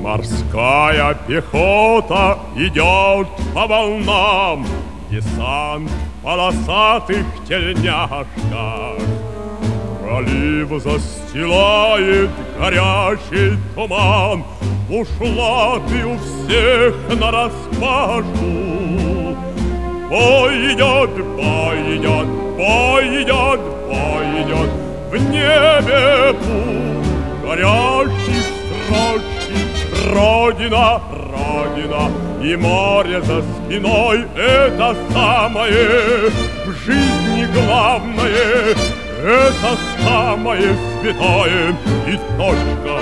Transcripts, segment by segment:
Морская пехота идет по волнам, десант в полосатых тельняшках. Пролив застилает горячий туман, бушлаты у всех нараспашку. Бой идет, бой идет, бой идет, бой идет, в небе путь горящих строчек. Родина, Родина и море за спиной — это самое в жизни главное, это самое святое и точка.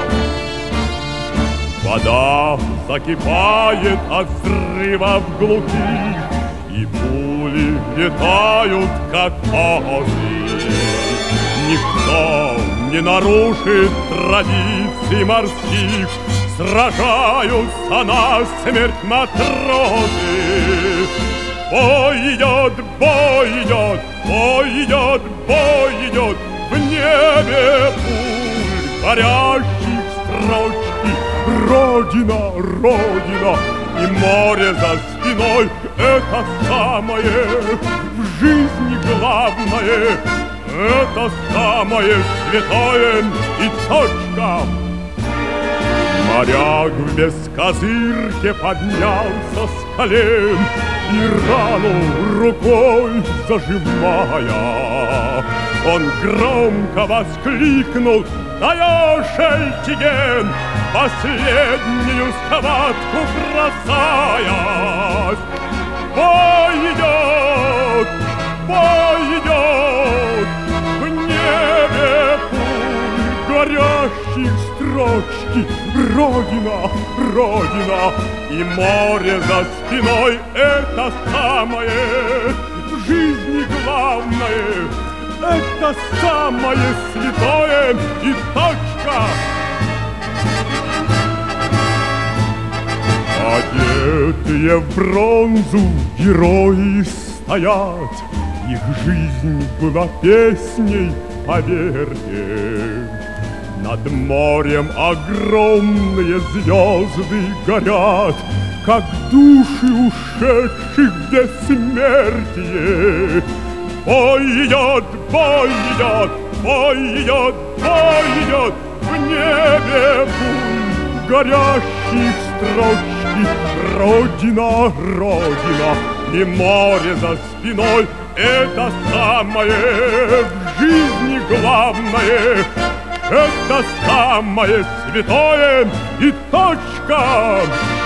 Вода закипает от взрывов глухих, и пули летают, как озы. Никто не нарушит традиций морских, сражаются насмерть матросы. Бой идет, бой идет, бой идет, бой идет, в небе пуль горящих строчки. Родина, Родина и море за спиной — это самое в жизни главное, это самое святое и точка. Моряк в бескозырке поднялся с колен и рану рукой зажимая, он громко воскликнул: «Даешь, Эльтиген!» Последнюю схватку бросаясь. Бой идет, бой идет, в небе пуль горящих строчки. Родина, Родина и море за спиной — это самое в жизни главное, это самое святое и точка. Одетые в бронзу герои стоят, их жизнь была песней, поверьте. Над морем огромные звезды горят, как души ушедших в бессмертие. Бой идет, бой идет, бой идет, бой идет, в небе пуль горящих строчки. Родина, Родина и море за спиной — это самое в жизни главное, это самое святое и точка.